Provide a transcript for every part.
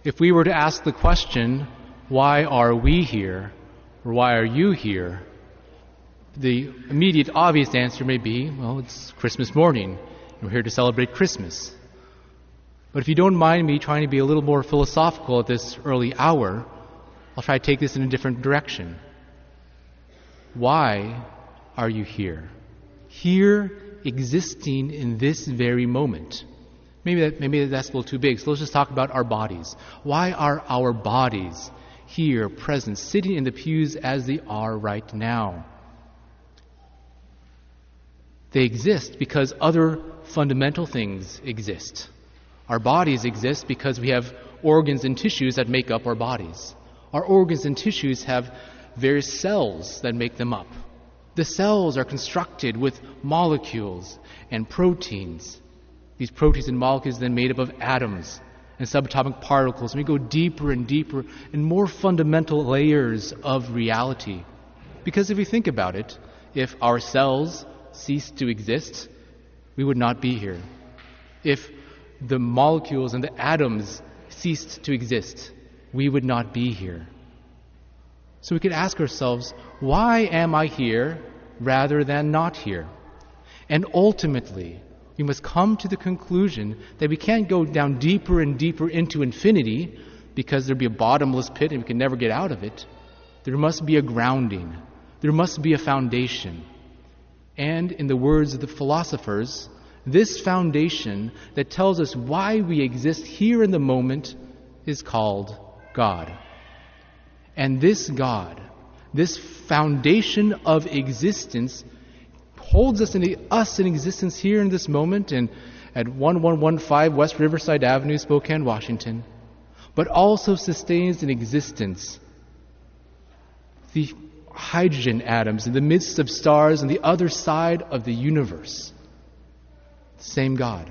If we were to ask the question, why are we here, or why are you here, the immediate obvious answer may be, well, it's Christmas morning. We're here to celebrate Christmas. But if you don't mind me trying to be a little more philosophical at this early hour, I'll try to take this in a different direction. Why are you here? Here, existing in this very moment. Maybe that's a little too big, so let's just talk about our bodies. Why are our bodies here, present, sitting in the pews as they are right now? They exist because other fundamental things exist. Our bodies exist because we have organs and tissues that make up our bodies. Our organs and tissues have various cells that make them up. The cells are constructed with molecules and proteins. These proteins and molecules are then made up of atoms and subatomic particles. And we go deeper and deeper in more fundamental layers of reality. Because if we think about it, if our cells ceased to exist, we would not be here. If the molecules and the atoms ceased to exist, we would not be here. So we could ask ourselves, why am I here rather than not here? And ultimately, we must come to the conclusion that we can't go down deeper and deeper into infinity because there'd be a bottomless pit and we can never get out of it. There must be a grounding. There must be a foundation. And in the words of the philosophers, this foundation that tells us why we exist here in the moment is called God. And this God, this foundation of existence, holds us in existence here in this moment and at 1115 West Riverside Avenue, Spokane, Washington, but also sustains in existence the hydrogen atoms in the midst of stars on the other side of the universe. Same God.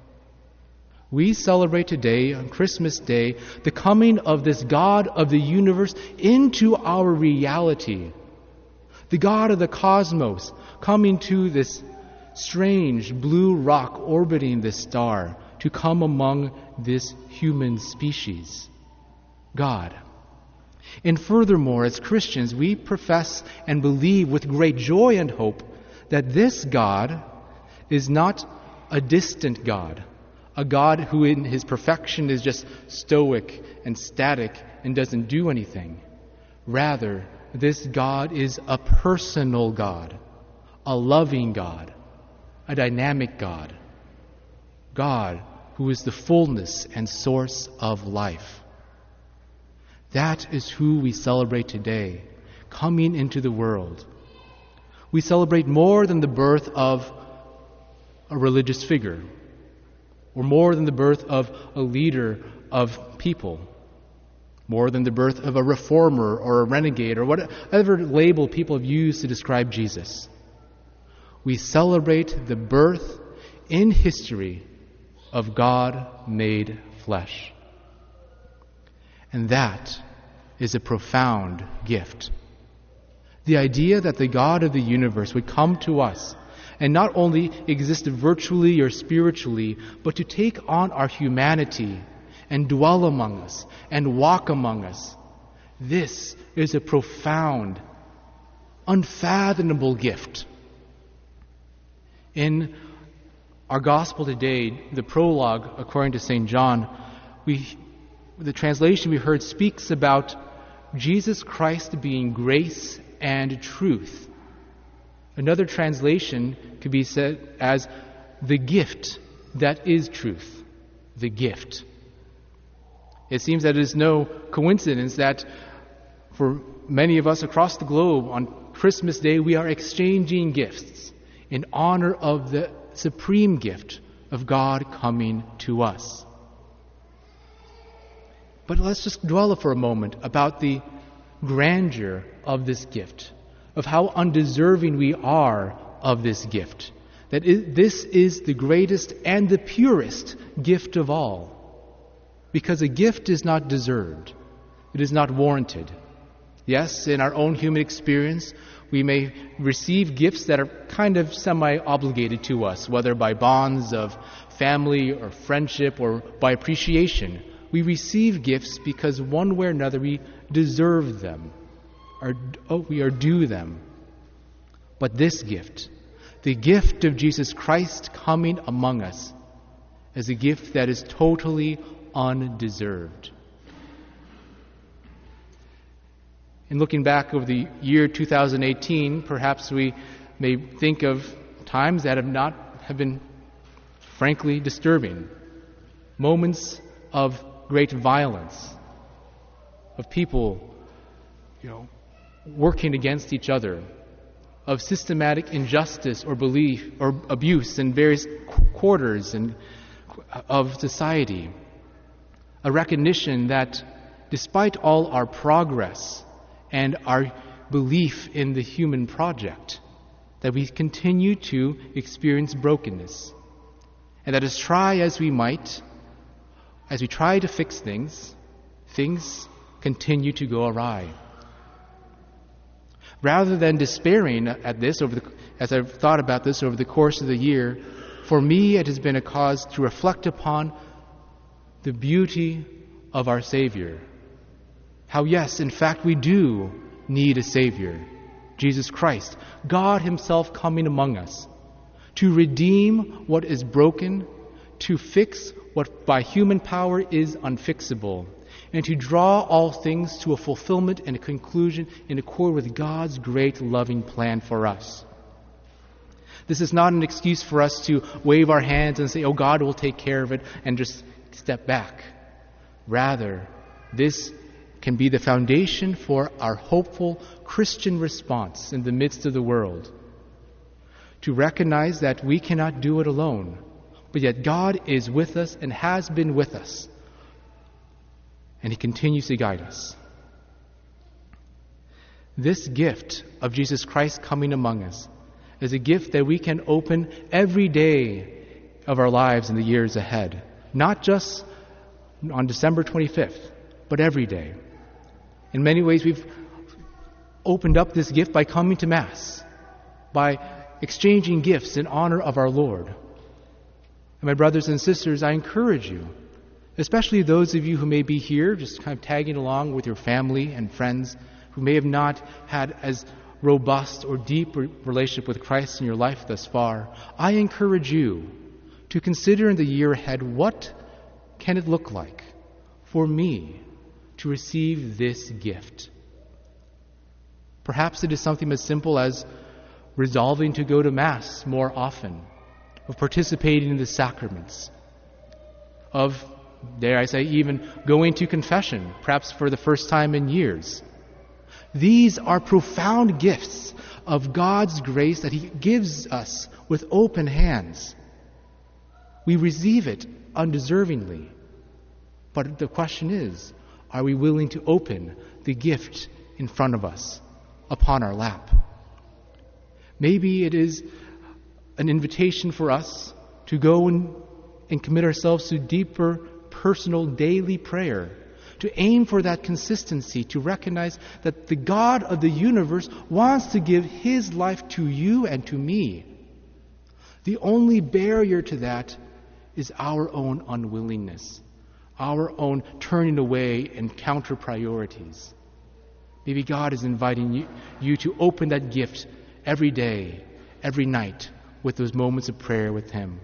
We celebrate today, on Christmas Day, the coming of this God of the universe into our reality. The God of the cosmos coming to this strange blue rock orbiting this star to come among this human species. God. And furthermore, as Christians, we profess and believe with great joy and hope that this God is not a distant God, a God who in his perfection is just stoic and static and doesn't do anything. Rather, this God is a personal God, a loving God, a dynamic God, God who is the fullness and source of life. That is who we celebrate today, coming into the world. We celebrate more than the birth of a religious figure, or more than the birth of a leader of people, more than the birth of a reformer or a renegade or whatever label people have used to describe Jesus. We celebrate the birth in history of God made flesh. And that is a profound gift. The idea that the God of the universe would come to us and not only exist virtually or spiritually, but to take on our humanity and dwell among us and walk among us. This is a profound, unfathomable gift. In our gospel today, the prologue, according to St. John, the translation we heard speaks about Jesus Christ being grace and truth. Another translation could be said as the gift that is truth. The gift. It seems that it is no coincidence that for many of us across the globe on Christmas Day we are exchanging gifts in honor of the supreme gift of God coming to us. But let's just dwell for a moment about the grandeur of this gift, of how undeserving we are of this gift. This is the greatest and the purest gift of all. Because a gift is not deserved. It is not warranted. Yes, in our own human experience, we may receive gifts that are kind of semi-obligated to us, whether by bonds of family or friendship or by appreciation we receive gifts because one way or another we deserve them, we are due them. But this gift, the gift of Jesus Christ coming among us, is a gift that is totally undeserved. In looking back over the year 2018, perhaps we may think of times that have been frankly disturbing. Moments of great violence, of people, working against each other, of systematic injustice or belief or abuse in various quarters of society. A recognition that despite all our progress and our belief in the human project, that we continue to experience brokenness. And that as try as we might, as we try to fix things continue to go awry. Rather than despairing at this, as I've thought about this over the course of the year, for me it has been a cause to reflect upon the beauty of our Savior. How yes, in fact, we do need a Savior, Jesus Christ, God Himself coming among us to redeem what is broken, to fix what by human power is unfixable, and to draw all things to a fulfillment and a conclusion in accord with God's great loving plan for us. This is not an excuse for us to wave our hands and say, "Oh, God will take care of it," and just step back. Rather, this can be the foundation for our hopeful Christian response in the midst of the world. To recognize that we cannot do it alone, but yet God is with us and has been with us. And He continues to guide us. This gift of Jesus Christ coming among us is a gift that we can open every day of our lives in the years ahead. Not just on December 25th, but every day. In many ways, we've opened up this gift by coming to Mass, by exchanging gifts in honor of our Lord. And my brothers and sisters, I encourage you, especially those of you who may be here, just kind of tagging along with your family and friends, who may have not had as robust or deep relationship with Christ in your life thus far, I encourage you to consider in the year ahead, what can it look like for me to receive this gift? Perhaps it is something as simple as resolving to go to Mass more often, of participating in the sacraments, of, dare I say, even going to confession, perhaps for the first time in years. These are profound gifts of God's grace that He gives us with open hands. We receive it undeservingly. But the question is, are we willing to open the gift in front of us, upon our lap? Maybe it is an invitation for us to go and commit ourselves to deeper personal daily prayer, to aim for that consistency, to recognize that the God of the universe wants to give His life to you and to me. The only barrier to that is our own unwillingness, our own turning away and counter priorities. Maybe God is inviting you to open that gift every day, every night, with those moments of prayer with Him.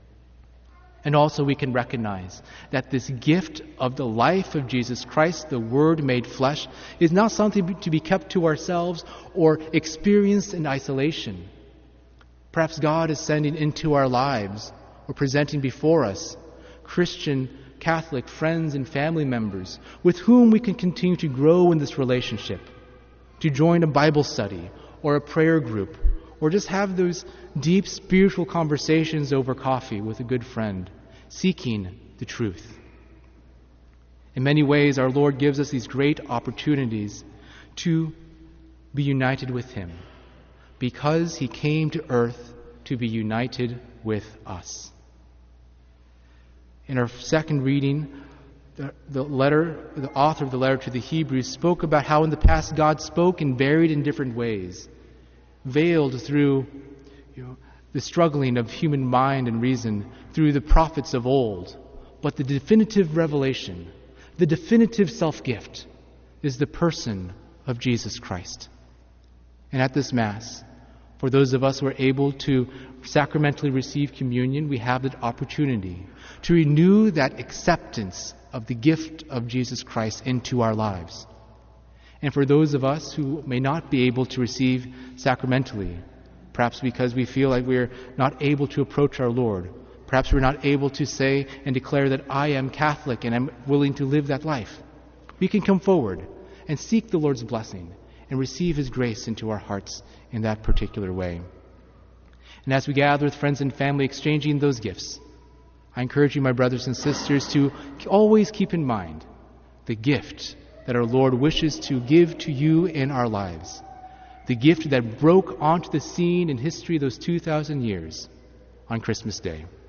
And also we can recognize that this gift of the life of Jesus Christ, the Word made flesh, is not something to be kept to ourselves or experienced in isolation. Perhaps God is sending into our lives or presenting before us Christian, Catholic friends and family members with whom we can continue to grow in this relationship, to join a Bible study or a prayer group, or just have those deep spiritual conversations over coffee with a good friend, seeking the truth. In many ways, our Lord gives us these great opportunities to be united with Him, because He came to earth to be united with us. In our second reading, the author of the letter to the Hebrews spoke about how in the past God spoke and varied in different ways, veiled through the struggling of human mind and reason, through the prophets of old, But the definitive revelation, the definitive self-gift, is the person of Jesus Christ. And at this Mass, for those of us who are able to sacramentally receive communion, we have the opportunity to renew that acceptance of the gift of Jesus Christ into our lives. And for those of us who may not be able to receive sacramentally, perhaps because we feel like we're not able to approach our Lord, perhaps we're not able to say and declare that I am Catholic and I'm willing to live that life, we can come forward and seek the Lord's blessing and receive His grace into our hearts in that particular way. And as we gather with friends and family exchanging those gifts, I encourage you, my brothers and sisters, to always keep in mind the gift that our Lord wishes to give to you in our lives, the gift that broke onto the scene in history those 2,000 years on Christmas Day.